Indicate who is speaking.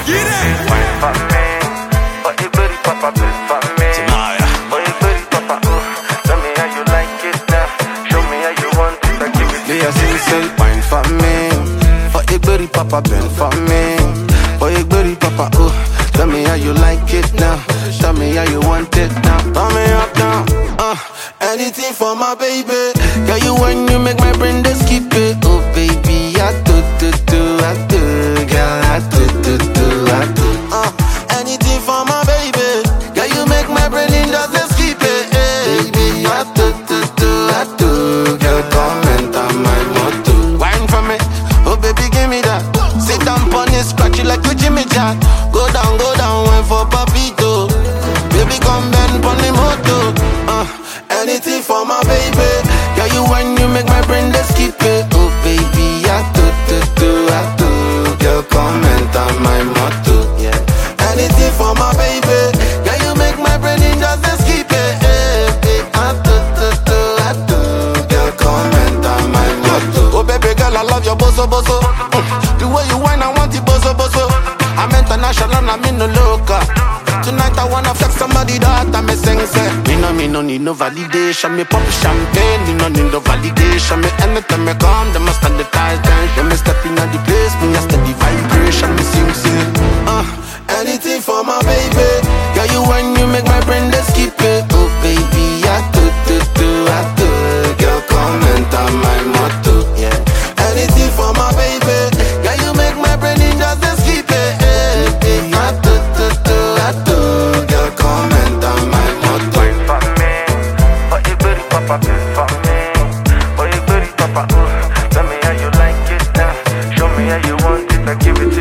Speaker 1: Get it.
Speaker 2: Wine for me, but you booty papa, booty for me. But you booty papa, tell me how you like it now. Show me how you want it, I give it to you.
Speaker 3: Yeah, say, wine for me. For a booty papa, bend for me. For a booty papa, tell me how you like it now. Tell me how you want it now. Turn me up now. Anything for my baby. Girl, you when you make my brain just skip it. Oh baby, I do. Girl, I do. Anything for my baby. Girl, you make my brain just skip it. Baby, I do. Girl, comment on my motto. Wine for me. Oh baby, give me that. Sit down on it, scratch it like you Jimmy Jack. Go down, wine for papito. Baby, come bend on the moto. Anything for my baby. Girl, you when you make my brain just skip it. Oh baby, I do. Girl, comment on my motto. Yeah. Anything for my baby. Girl, you make my brain just skip it. I do. Girl, comment on my motto. Oh baby girl, I love your boso. The way you whine, I want it boso. I'm international, I'm in the local. Tonight I wanna flex somebody that I me sing say. Me no need no validation. Me pop champagne, me no need no validation. Me anytime me come, them must stand the tight. When me step in the place, me a steady vibration. Me sing. Anything for my baby. Girl, you when you make my brain just skip it. Oh baby, I do. Girl, comment on my motto. Yeah. Anything for my baby. Girl, you make my brain just skip it. I do. Girl, comment on my motto.
Speaker 2: Wine for me, but you booty papa, booty for me. But you booty papa, tell me how you like it now. Show me how you want it, I give it to you.